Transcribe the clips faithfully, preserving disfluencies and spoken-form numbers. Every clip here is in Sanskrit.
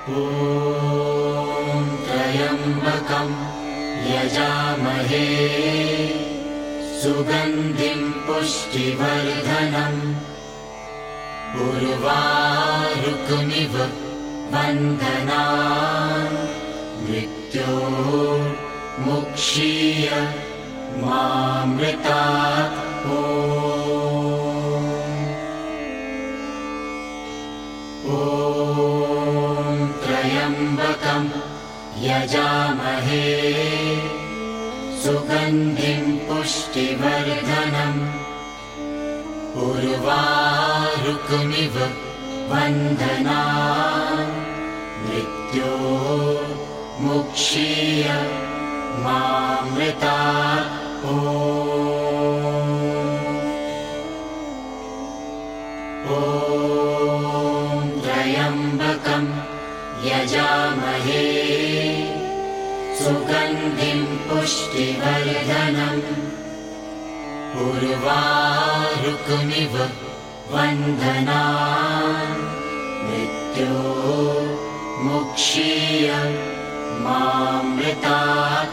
ॐ त्र्यम्बकं यजामहे सुगन्धिं पुष्टिवर्धनम् उर्वारुकमिव बन्धनान् मृत्योर्मुक्षीय मामृतात्। ॐ त्र्यम्बकं यजामहे सुगन्धिं पुष्टिवर्धनम् उर्वारुकमिव बन्धनान् मृत्योर्मुक्षीय मामृतात्। ॐ त्र्यम्बकं यजामहे सुगन्धिं पुष्टिवर्धनम् उर्वारुकमिव बन्धनान् मृत्योर्मुक्षीय मामृतात्।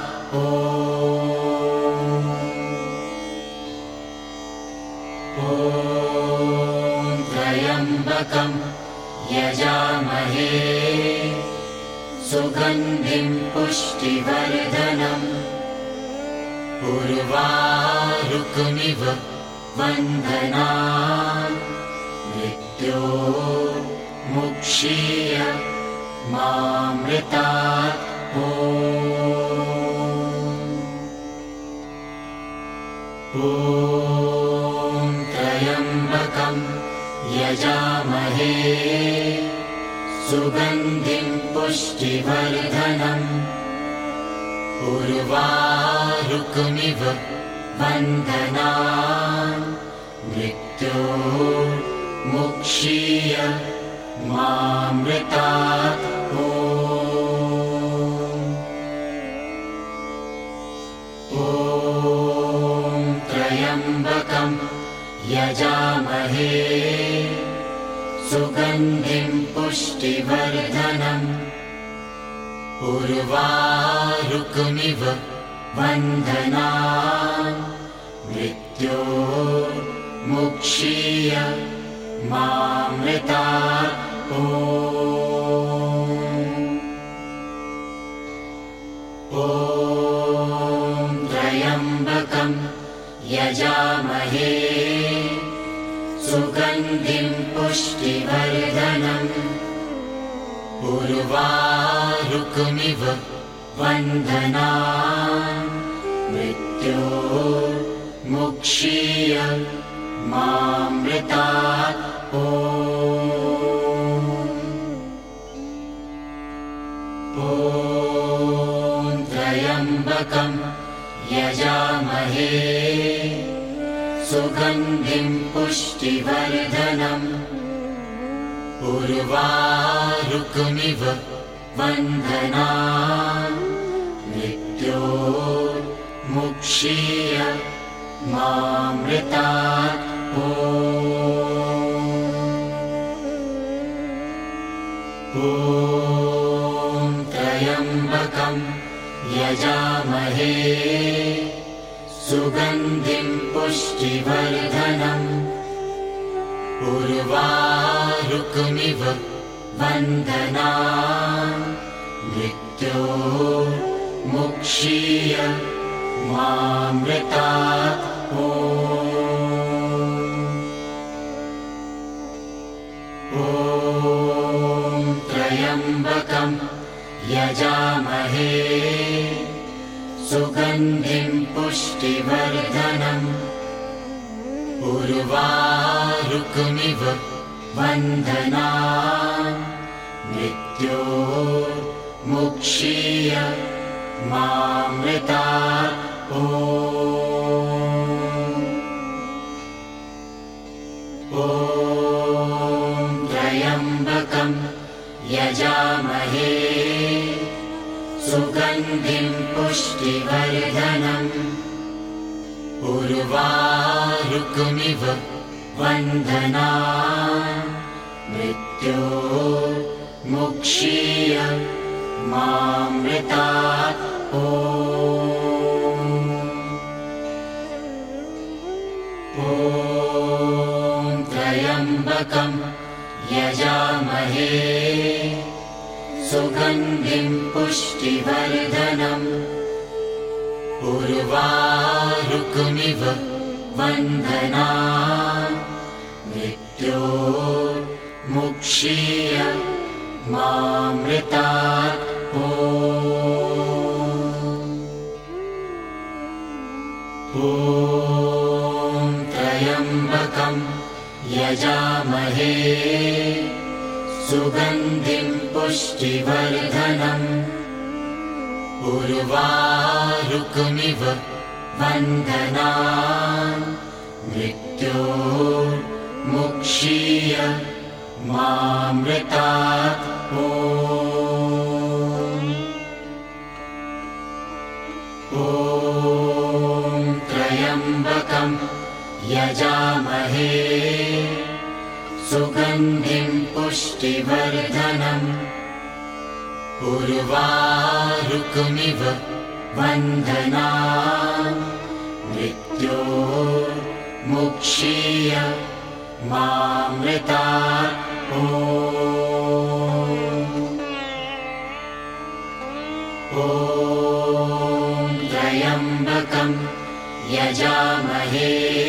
ॐ त्र्यम्बकं यजामहे सुगन्धिं पुष्टिवर्धनम् उर्वारुकमिव बन्धनान् मृत्योर्मुक्षीय मामृतात्। ॐ त्र्यम्बकं यजामहे सुगन्धिं पुष्टिवर्धनम् उर्वारुकमिव बन्धनान् मृत्योर्मुक्षीय मामृतात्। ॐ त्र्यम्बकं यजामहे सुगन्धिं पुष्टिवर्धनम् उर्वारुकमिव बन्धनान् मृत्योर्मुक्षीय मामृतात्। ॐ त्र्यम्बकं यजामहे सुगन्धिं पुष्टिवर्धनम् उर्वारुकमिव बन्धनान् मृत्योर्मुक्षीय मामृतात्। ॐ त्र्यम्बकं यजामहे सुगन्धिं पुष्टिवर्धनम् उर्वारुकमिव बन्धनान् मृत्योर्मुक्षीय मामृतात्। ॐ त्र्यम्बकं यजामहे सुगन्धिं पुष्टिवर्धनम् उर्वारुकमिव बन्धनान् मृत्योर्मुक्षीय मामृतात्। ॐ त्र्यम्बकं यजामहे सुगन्धिं पुष्टिवर्धनम् उर्वारुकमिव बन्धनान् मृत्योर्मुक्षीय मामृतात्। ॐ त्र्यम्बकं यजामहे सुगन्धिं पुष्टिवर्धनम् उर्वारुकमिव बन्धनान् मृत्योर्मुक्षीय मुक्षीय मामृतात् ॐ त्र्यम्बकं यजामहे सुगन्धिं पुष्टिवर्धनम् उर्वारुकमिव बन्धनान् मृत्योर्मुक्षीय मामृतात् ॐ त्र्यम्बकं यजामहे सुगन्धिं पुष्टिवर्धनम् उर्वारुकमिव बन्धनान् मृत्योर्मुक्षीय मामृतात् ॐ त्र्यम्बकं यजामहे सुगन्धिं पुष्टिवर्धनम् उर्वारुकमिव बन्धनान् मृत्योर्मुक्षीय मामृतात् ॐ त्र्यम्बकं यजामहे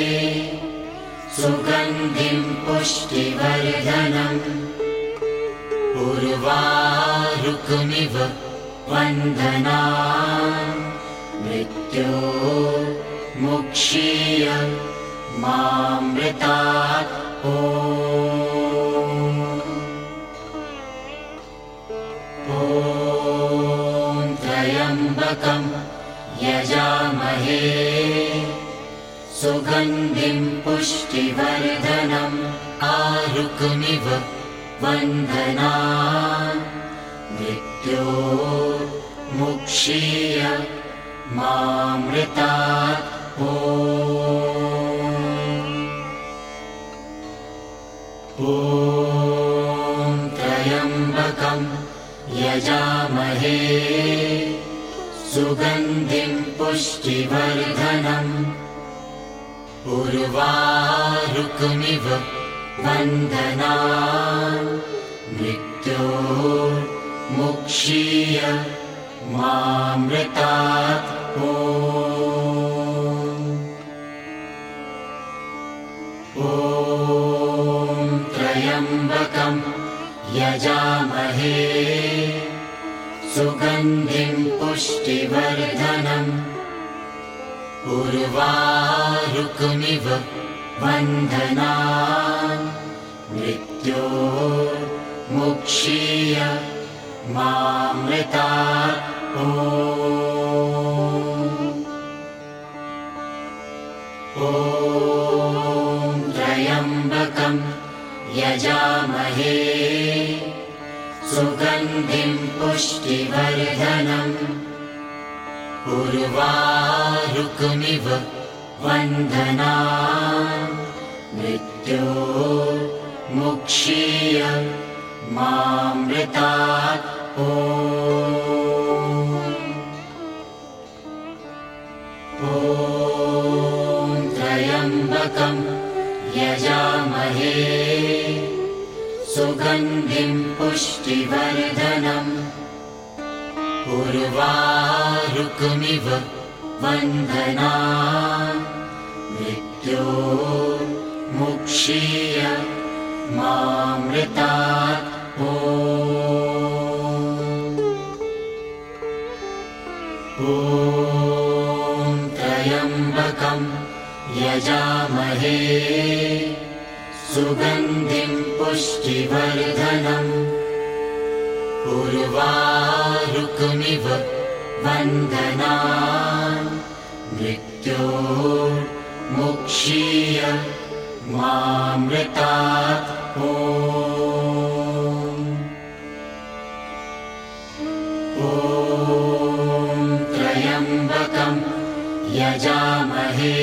सुगन्धिं पुष्टिवर्धनम् उर्वारुकमिव बन्धनान् मृत्योर्मुक्षीय मामृतात् ॐ त्र्यम्बकं यजामहे सुगन्धिं पुष्टिवर्धनम् आरुकमिव बन्धनान् मृत्योर्मुक्षीय मामृतात् ॐ त्र्यम्बकं यजामहे सुगन्धिं पुष्टिवर्धनम् उर्वारुकमिव बन्धनान् मृत्योर्मुक्षीय मामृतात् ॐ त्र्यम्बकं यजामहे सुगन्धिं पुष्टिवर्धनम् उर्वारुकमिव बन्धनान् मृत्योर्मुक्षीय मामृतात् ॐ त्र्यम्बकं यजामहे सुगन्धिं पुष्टिवर्धनम् उर्वारुकमिव बन्धनान् मृत्योर्मुक्षीय मामृतात् ॐ त्र्यम्बकं यजामहे सुगन्धिं पुष्टिवर्धनम् उर्वारुकमिव बन्धनान् मृत्योर्मुक्षीय मामृतात् ॐ त्र्यम्बकं यजामहे सुगन्धिं पुष्टिवर्धनम् उर्वारुकमिव बन्धनान् मृत्योर्मुक्षीय मामृतात् ॐ त्र्यम्बकं यजामहे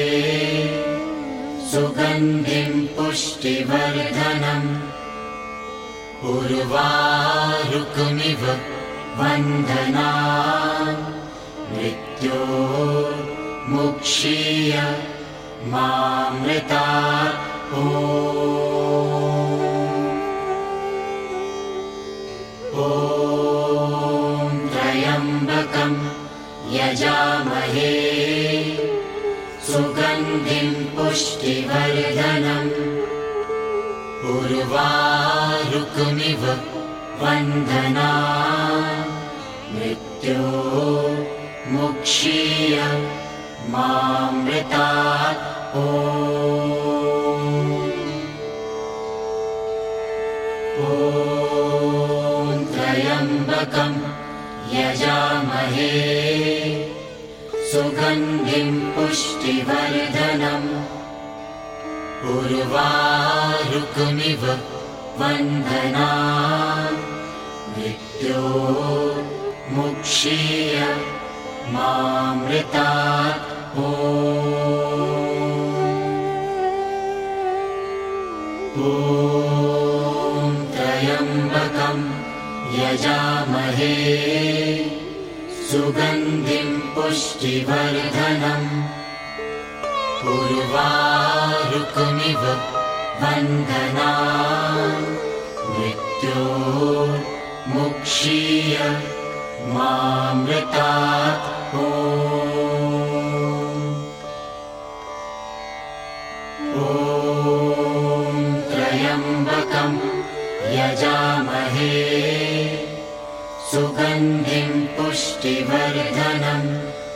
सुगन्धिं पुष्टिवर्धनम् उर्वारुकमिव वन्दनान् मृत्योर्मुक्षीय मामृतात् ॐ ॐ त्र्यम्बकं यजामहे सुगन्धिं पुष्टिवर्धनम् उर्वारुकमिव वन्दनान् मृत्योर्मुक्षीय मामृतात् ॐ ॐ त्र्यम्बकं यजामहे सुगन्धिं पुष्टिवर्धनम् उर्वारुकमिव वन्दनान् मृत्योर्मुक्षीय मामृतात् ॐ ॐ त्र्यम्बकं यजामहे सुगन्धिं पुष्टिवर्धनम् उर्वारुकमिव वन्दनान् मृत्योर्मुक्षीय मामृतात् ॐ ॐ त्र्यम्बकं यजामहे सुगन्धिं पुष्टिवर्धनम्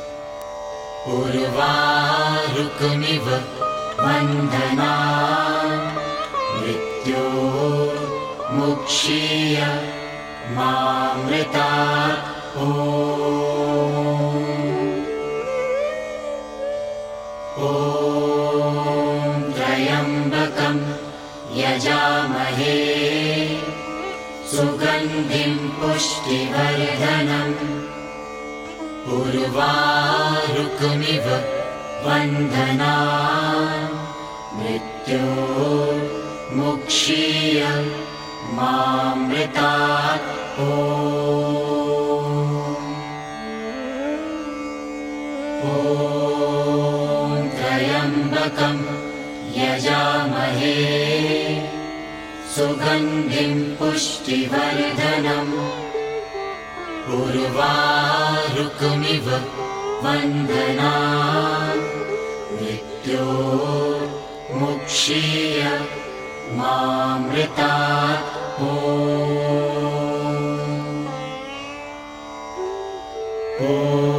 उर्वारुकमिव वन्दनान् मृत्योर्मुक्षीय मामृतात् ॐ ॐ त्र्यम्बकं यजामहे सुगन्धिं पुष्टिवर्धनम् उर्वारुकमिव वन्दनान् मृत्योर्मुक्षीय मामृतात् ॐ ॐ त्र्यम्बकं यजामहे सुगन्धिं पुष्टिवर्धनम् उर्वारुकमिव वन्दनान् मृत्योर्मुक्षीय मामृतात् ॐ ॐ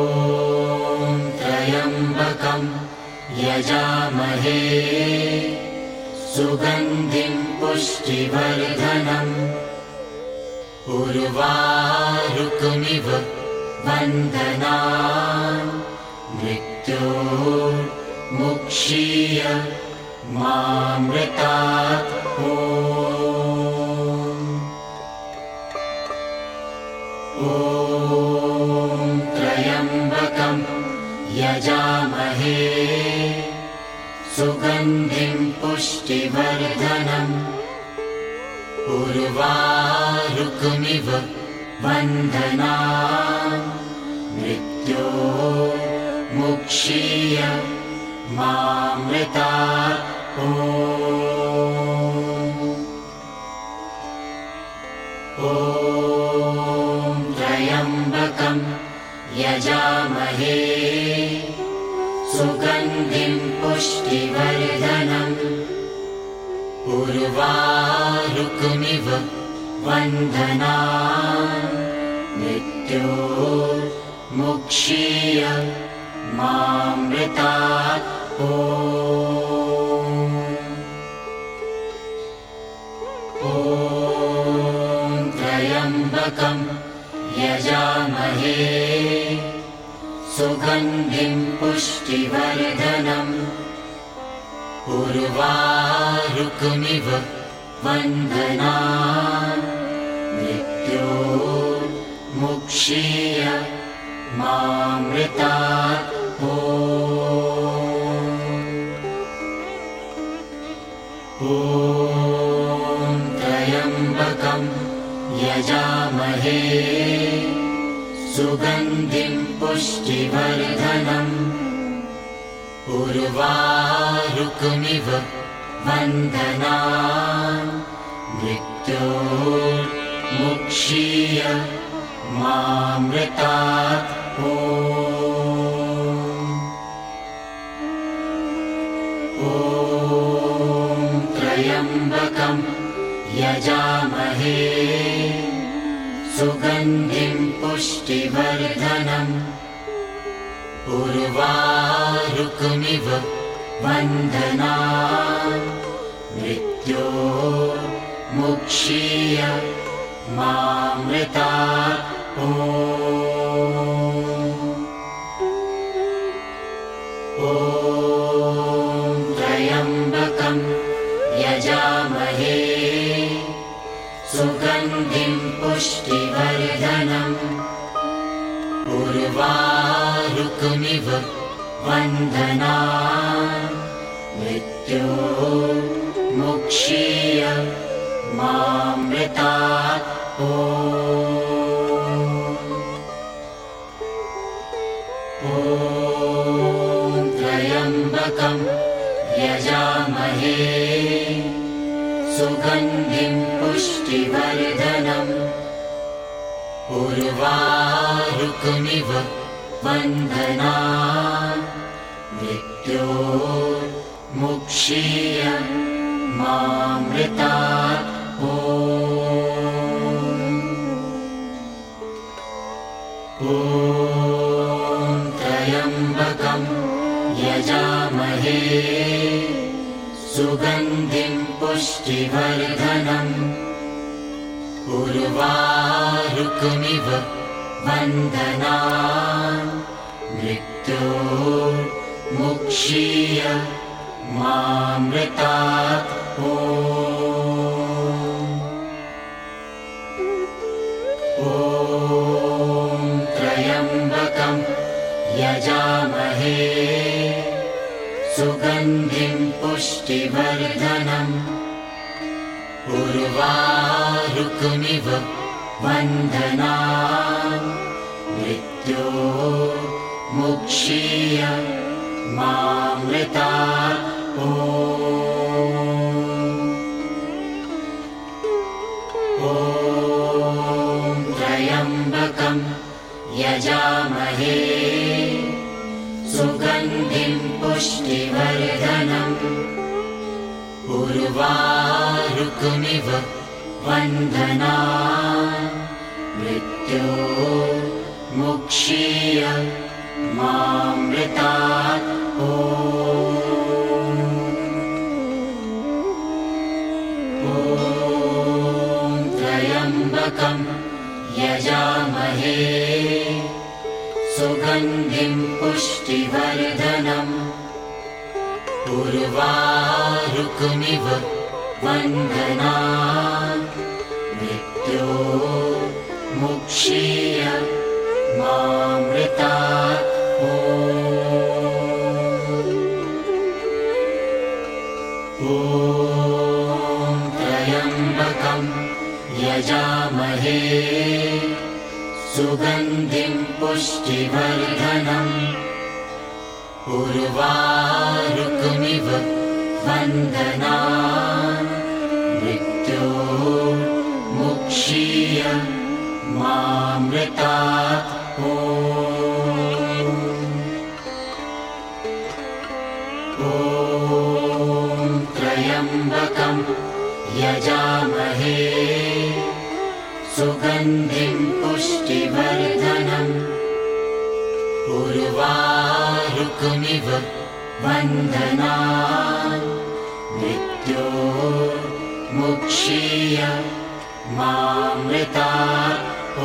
त्र्यम्बकं यजामहे सुगन्धिं पुष्टिवर्धनम् उर्वारुकमिव वन्दनान् मृत्योर्मुक्षीय मामृतात् ॐ ॐ त्र्यम्बकं यजामहे सुगन्धिं पुष्टिवर्धनम् उर्वारुकमिव वन्दनान् मृत्योर्मुक्षीय मामृतात् ॐ ॐ त्र्यम्बकं यजामहे सुगन्धिं पुष्टिवर्धनम् उर्वारुकमिव वन्दनान् मृत्योर्मुक्षीय मामृतात् ॐ ॐ त्र्यम्बकं यजामहे सुगन्धिं पुष्टिवर्धनम् उर्वारुकमिव वन्दनान् मृत्योर्मुक्षीय मामृतात् ॐ ॐ त्र्यम्बकं यजामहे सुगन्धिं पुष्टिवर्धनम् उर्वारुकमिव बन्धनान् मृत्योर्मुक्षीय मामृतात् ॐ त्र्यम्बकं यजामहे सुगन्धिं पुष्टिवर्धनम् उर्वारुकमिव बन्धनान् मृत्योर्मुक्षीय मामृतात् ॐ त्र्यम्बकं यजामहे सुगन्धिं पुष्टिवर्धनम् उर्वारुकमिव बन्धनान् मृत्योर्मुक्षीय मामृतात् ॐ त्र्यम्बकं यजामहे सुगन्धिं पुष्टिवर्धनम् उर्वारुकमिव बन्धनान् मृत्योर्मुक्षीय मामृतात् ॐ त्र्यम्बकं यजामहे सुगन्धिं पुष्टिवर्धनम् उर्वारुकमिव बन्धनान् मृत्योर्मुक्षीय मामृतात् ॐ त्र्यम्बकं यजामहे सुगन्धिं पुष्टिवर्धनम् उर्वारुकमिव बन्धनान् मृत्योर्मुक्षीय मामृतात् ॐ त्र्यम्बकं यजामहे सुगन्धिं पुष्टिवर्धनम् उर्वारुकमिव बन्धनान् मृत्योर्मुक्षीय मामृतात् ॐ त्र्यम्बकं यजामहे सुगन्धिं पुष्टिवर्धनम् उर्वारुकमिव बन्धनान् मृत्योर्मुक्षीय मामृतात् ॐ त्र्यम्बकं यजामहे सुगन्धिं पुष्टिवर्धनम् उर्वारुकमिव बन्धनान् मृत्योर्मुक्षीय मामृतात् ॐ त्र्यम्बकं यजामहे सुगन्धिं पुष्टिवर्धनम् उर्वारुकमिव बन्धनान् मृत्योर्मुक्षीय मामृतात् ॐ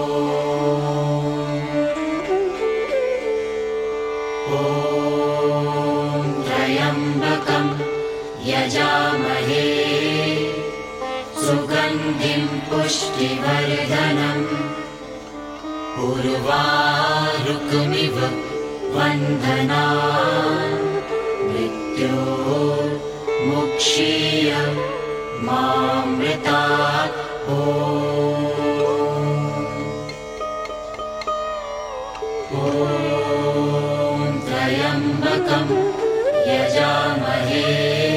त्र्यम्बकं यजामहे सुगन्धिं पुष्टिवर्धनम् उर्वारुकमिव बन्धनान् मृत्योर्मुक्षीय मामृतात् ॐ त्र्यम्बकं यजामहे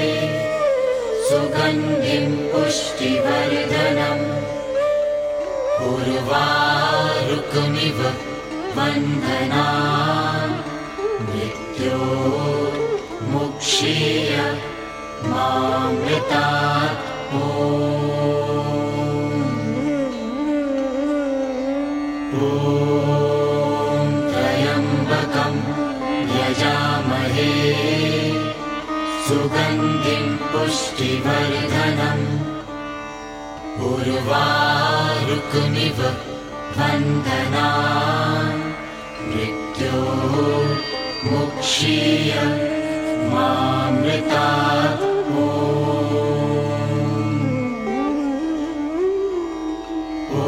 सुगन्धिं पुष्टिवर्धनम् उर्वारुकमिव बन्धनान् मृत्योर्मुक्षीय मामृतात् ॐ त्र्यम्बकं यजामहे सुगन्धिं पुष्टिवर्धनम् उर्वारुकमिव बन्धनान् मृत्योर्मुक्षीय मामृतात् ॐ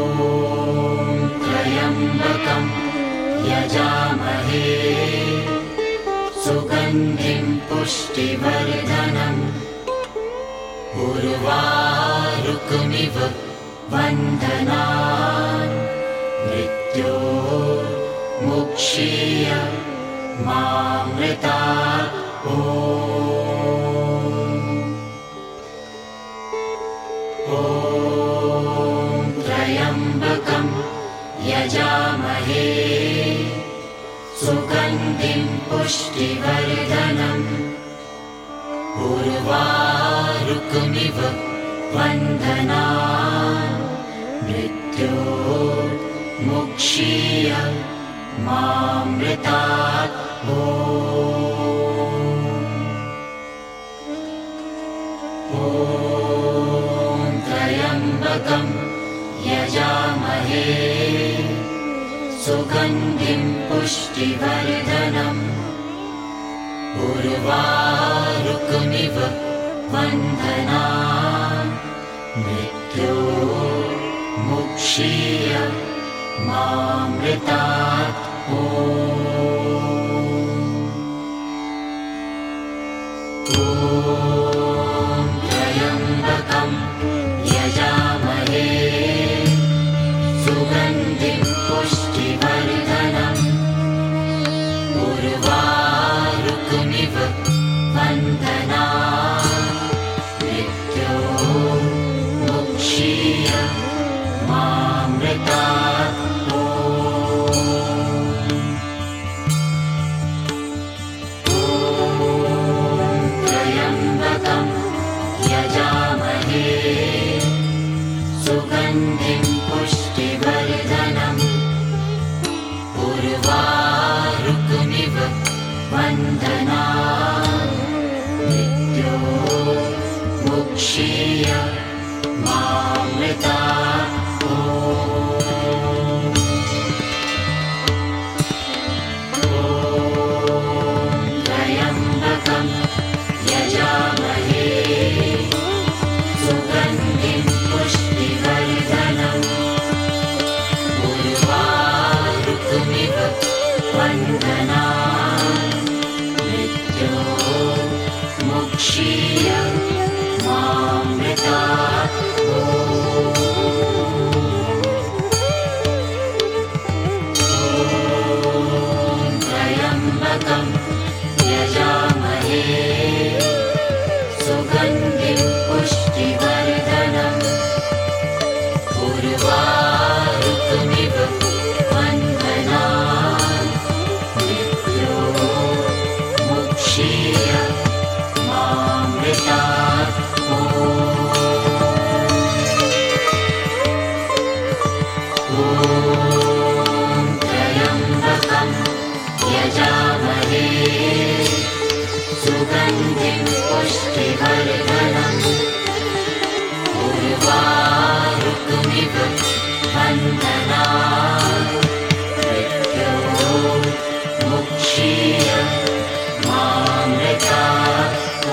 त्र्यम्बकं यजामहे सुगन्धिं पुष्टिवर्धनम् उर्वारुकमिव बन्धनान् मृत्योर्मुक्षीय मामृतात् ॐ त्र्यम्बकं यजामहे सुगन्धिं पुष्टिवर्धनम् उर्वारुकमिव बन्धनान् मृत्योर्मुक्षीय मामृतात् ॐ त्र्यम्बकं यजामहे सुगन्धिं पुष्टिवर्धनम् उर्वारुकमिव बन्धनान् मृत्योर्मुक्षीय मामृतात् ॐ त्र्यम्बकं यजामहे सुगन्धिं पुष्टिवर्धनम् उर्वारुकमिव बन्धनान् मृत्योर्मुक्षीय मामृतात् त्र्यम्बकं यजामहे सुगन्धिं पुष्टिवर्धनम् उर्वारुकमिव बन्धनान् मृत्योर्मुक्षीय मामृतात् त्र्यम्बकं यजामहे सुगन्धिं पुष्टिवर्धनम् उर्वारुकमिव बन्धनान् मृत्योर्मुक्षीय मामृतात् त्र्यम्बकं यजामहे सुगन्धिं पुष्टिवर्धनम् उर्वारुकमिव बन्धनान् मृत्योर्मुक्षीय मामृतात् त्र्यम्बकं यजामहे सुगन्धिं पुष्टिवर्धनम् उर्वारुकमिव बन्धनान् मृत्योर्मुक्षीय मामृतात्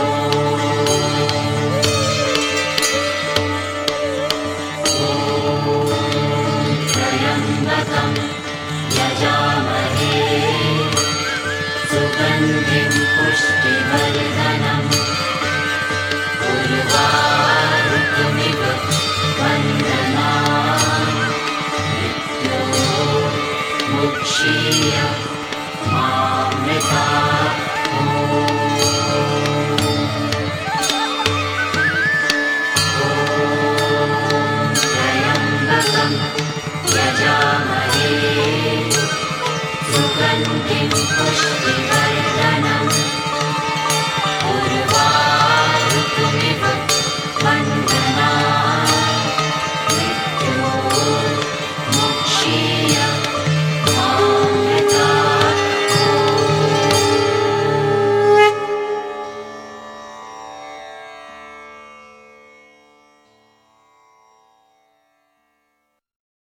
त्र्यम्बकं यजामहे सुगन्धिं पुष्टिवर्धनम् मुक्षीय मामृतात् यजामहे सुगन्धिं पुष्टिवर्धनम्